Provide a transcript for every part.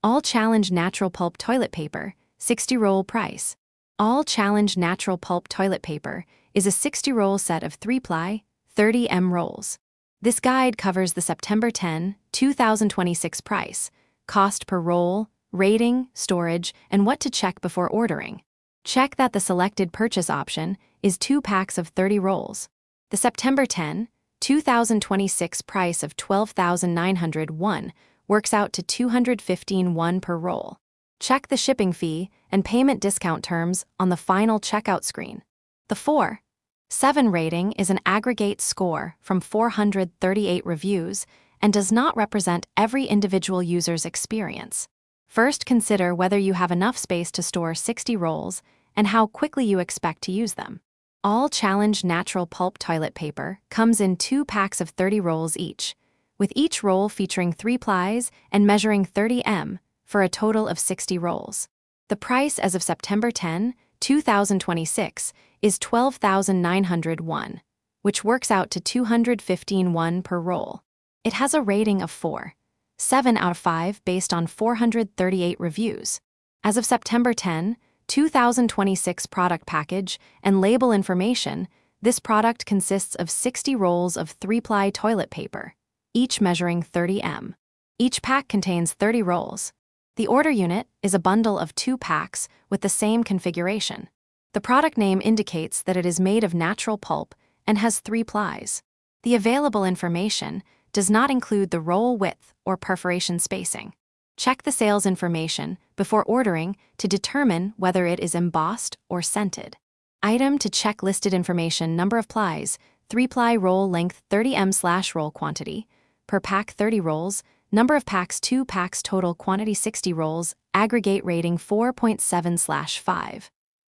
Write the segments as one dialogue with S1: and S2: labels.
S1: All Challenge Natural Pulp Toilet Paper, 60-roll price. All Challenge Natural Pulp Toilet Paper is a 60-roll set of 3-ply, 30 rolls. This guide covers the September 10, 2026 price, cost per roll, rating, storage, and what to check before ordering. Check that the selected purchase option is 2 packs of 30 rolls. The September 10, 2026 price of $12,901 works out to $215 per roll. Check the shipping fee and payment discount terms on the final checkout screen. The 4.7 rating is an aggregate score from 438 reviews and does not represent every individual user's experience. First, consider whether you have enough space to store 60 rolls and how quickly you expect to use them. All Challenge Natural Pulp Toilet Paper comes in 2 packs of 30 rolls each, with each roll featuring 3 plies and measuring 30 for a total of 60 rolls. The price as of September 10, 2026 is $12,901, which works out to $215 per roll. It has a rating of 4.7 out of 5 based on 438 reviews. As of September 10, 2026 product package and label information, this product consists of 60 rolls of 3-ply toilet paper, each measuring 30 Each pack contains 30 rolls. The order unit is a bundle of 2 packs with the same configuration. The product name indicates that it is made of natural pulp and has 3 plies. The available information does not include the roll width or perforation spacing. Check the sales information before ordering to determine whether it is embossed or scented. Item to check listed information: number of plies, 3-ply roll length 30 /roll quantity, per pack 30 rolls, number of packs 2 packs total quantity 60 rolls, aggregate rating 4.7/5.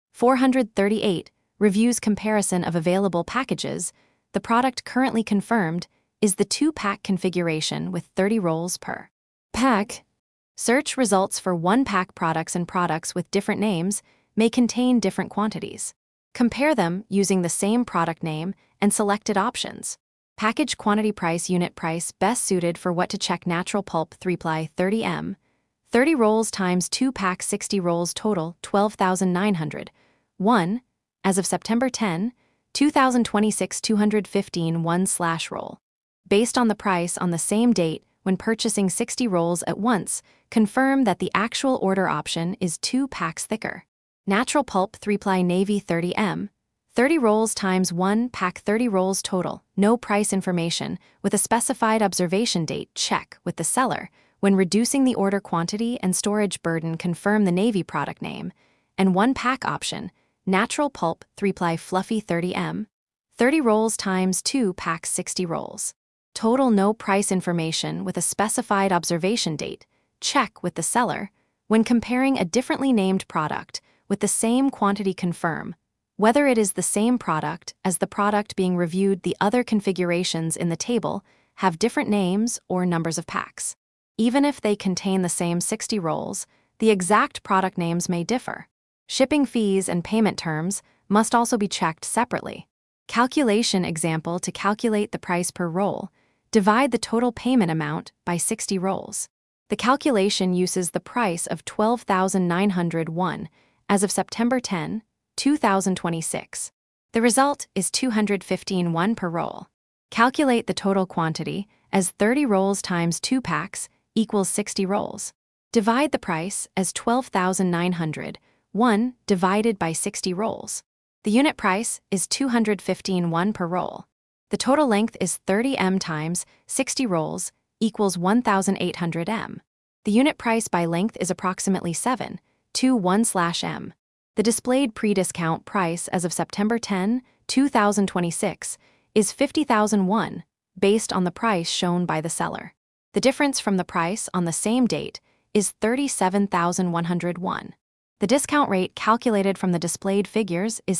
S1: 438 reviews comparison of available packages. The product currently confirmed is the 2-pack configuration with 30 rolls per pack. Search results for 1-pack products and products with different names may contain different quantities. Compare them using the same product name and selected options. Package quantity price unit price best suited for what to check natural pulp 3-ply 30 30 rolls times 2 pack 60 rolls total $12,900. 1. As of September 10, 2026 $215 1/roll. Based on the price on the same date when purchasing 60 rolls at once, confirm that the actual order option is 2 packs thicker. Natural pulp 3-ply navy 30 30 rolls times 1 pack 30 rolls total, no price information, with a specified observation date. Check with the seller when reducing the order quantity and storage burden. Confirm the navy product name. And 1-pack option, natural pulp 3-ply fluffy 30 30 rolls times 2 packs 60 rolls. Total no price information with a specified observation date. Check with the seller when comparing a differently named product with the same quantity. Confirm whether it is the same product as the product being reviewed. The other configurations in the table have different names or numbers of packs. Even if they contain the same 60 rolls, the exact product names may differ. Shipping fees and payment terms must also be checked separately. Calculation example: to calculate the price per roll, divide the total payment amount by 60 rolls. The calculation uses the price of $12,901 as of September 10, 2026. The result is $215 per roll. Calculate the total quantity as 30 rolls times 2 packs equals 60 rolls. Divide the price as $12,901 divided by 60 rolls. The unit price is $215 per roll. The total length is 30 times 60 rolls equals 1,800 The unit price by length is approximately 7.21/m. The displayed pre-discount price as of September 10, 2026 is $50,001 based on the price shown by the seller. The difference from the price on the same date is $37,101. The discount rate calculated from the displayed figures is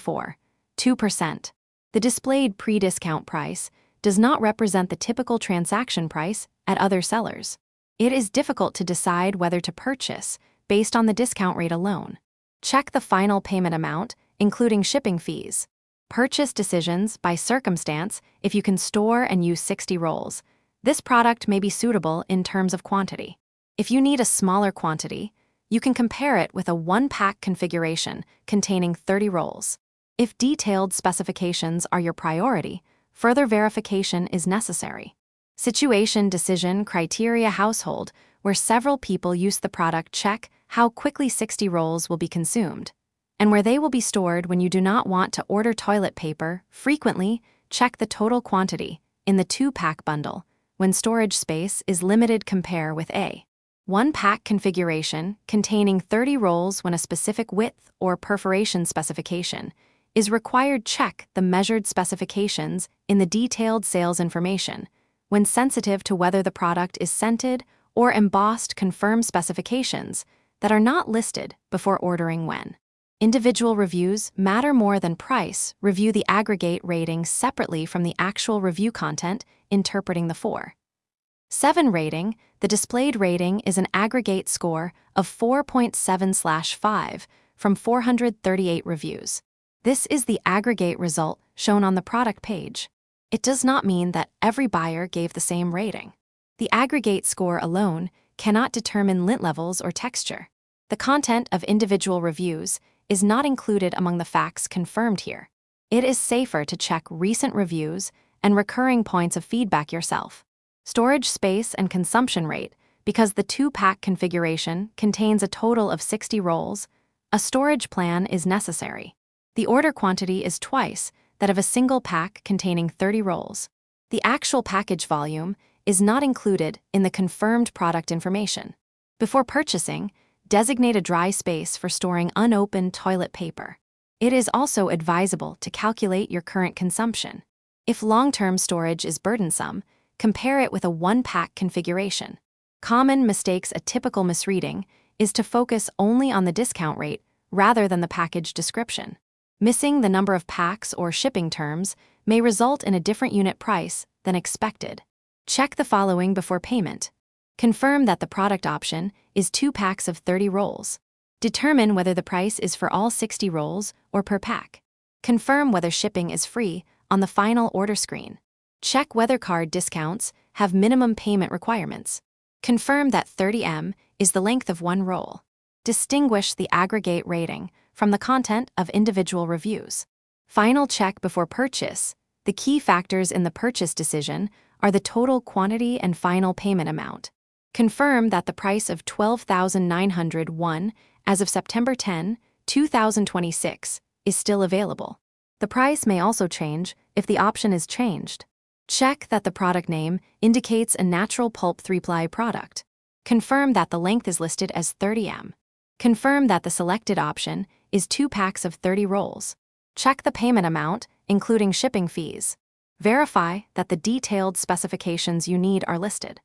S1: 74.2%. The displayed pre-discount price does not represent the typical transaction price at other sellers. It is difficult to decide whether to purchase based on the discount rate alone. Check the final payment amount, including shipping fees. Purchase decisions by circumstance: if you can store and use 60 rolls, this product may be suitable in terms of quantity. If you need a smaller quantity, you can compare it with a one-pack configuration containing 30 rolls. If detailed specifications are your priority, further verification is necessary. Situation, decision, criteria, household, where several people use the product, check how quickly 60 rolls will be consumed, and where they will be stored when you do not want to order toilet paper. Frequently, check the total quantity in the 2-pack bundle. When storage space is limited, compare with a 1-pack configuration containing 30 rolls. When a specific width or perforation specification is required, check the measured specifications in the detailed sales information. When sensitive to whether the product is scented or embossed, confirm specifications that are not listed before ordering. When individual reviews matter more than price, review the aggregate rating separately from the actual review content. Interpreting the 4.7 rating, the displayed rating is an aggregate score of 4.7/5 from 438 reviews. This is the aggregate result shown on the product page. It does not mean that every buyer gave the same rating. The aggregate score alone cannot determine lint levels or texture. The content of individual reviews is not included among the facts confirmed here. It is safer to check recent reviews and recurring points of feedback yourself. Storage space and consumption rate. Because the 2-pack configuration contains a total of 60 rolls, a storage plan is necessary. The order quantity is twice that of a single pack containing 30 rolls. The actual package volume is not included in the confirmed product information. Before purchasing, designate a dry space for storing unopened toilet paper. It is also advisable to calculate your current consumption. If long-term storage is burdensome, compare it with a 1-pack configuration. Common mistakes. A typical misreading is to focus only on the discount rate rather than the package description. Missing the number of packs or shipping terms may result in a different unit price than expected. Check the following before payment. Confirm that the product option is 2 packs of 30 rolls. Determine whether the price is for all 60 rolls or per pack. Confirm whether shipping is free on the final order screen. Check whether card discounts have minimum payment requirements. Confirm that 30 is the length of 1 roll. Distinguish the aggregate rating from the content of individual reviews. Final check before purchase. The key factors in the purchase decision are the total quantity and final payment amount. Confirm that the price of $12,901 as of September 10, 2026 is still available. The price may also change if the option is changed. Check that the product name indicates a natural pulp 3-ply product. Confirm that the length is listed as 30 Confirm that the selected option is 2 packs of 30 rolls. Check the payment amount, including shipping fees. Verify that the detailed specifications you need are listed.